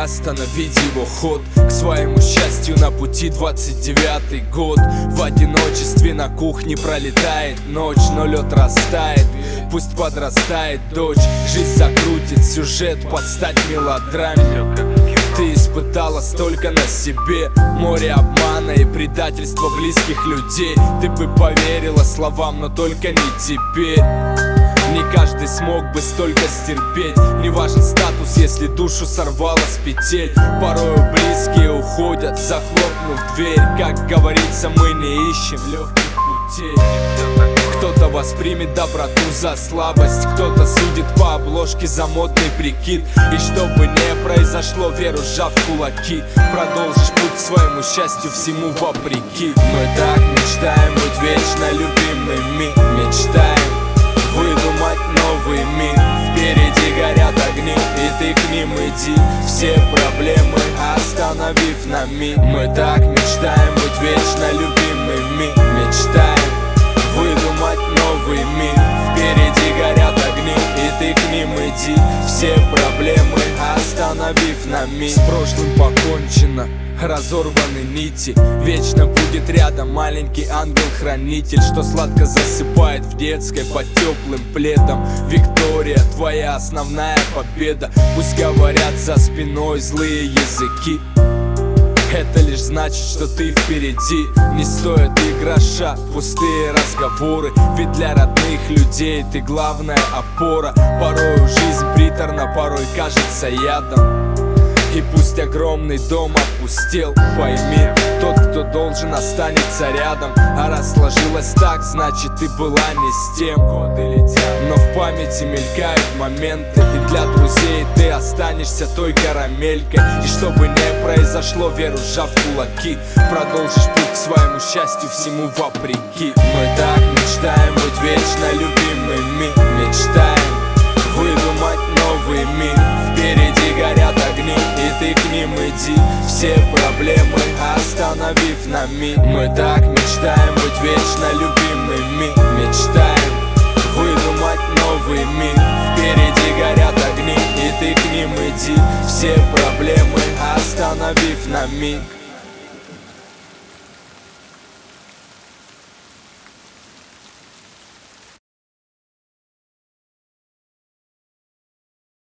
остановить его ход к своему счастью на пути 29-й год. В одиночестве на кухне пролетает ночь, но лед растает, пусть подрастает дочь. Жизнь закрутит сюжет под стать мелодраме. Ты испытала столько на себе, море обмана и предательства близких людей. Ты бы поверила словам, но только не теперь. Не каждый смог бы столько стерпеть. Не важен статус, если душу сорвало с петель. Порою близкие уходят, захлопнув дверь. Как говорится, мы не ищем легких путей. Кто-то воспримет доброту за слабость, кто-то судит по обложке за модный прикид. И что бы ни произошло, веру сжав кулаки, продолжишь путь к своему счастью всему вопреки. Мы так мечтаем быть вечно любимыми, мечтаем выдумать новый мир. Впереди горят огни, и ты к ним иди, все проблемы остановив на миг. Мы так мечтаем быть вечно любимыми, мечтаем выдумать новый мир. Впереди горят огни, и ты к ним иди, все проблемы остановив на миг. С прошлым покончено, разорваны нити. Вечно будет рядом маленький ангел-хранитель, что сладко засыпает в детской под теплым пледом. Виктория, твоя основная победа. Пусть говорят за спиной злые языки, это лишь значит, что ты впереди. Не стоит и гроша пустые разговоры, ведь для родных людей ты главная опора. Порою жизнь приторна, порой кажется ядом. И пусть огромный дом опустел, пойми, тот, кто должен, останется рядом. А раз сложилось так, значит ты была не с тем. Годы летят, но в памяти мелькают моменты, и для друзей ты останешься той карамелькой. И что бы ни произошло, веру сжав кулаки, продолжишь путь к своему счастью всему вопреки. Мы так мечтаем быть вечно любимыми, мечтаем выдумать новый мир. Впереди горят огни, и ты к ним иди, все проблемы остановив на миг. Мы так мечтаем быть вечно любимыми, мечтаем выдумать новый мир. Впереди горят огни, и ты к ним иди, все проблемы остановив на миг.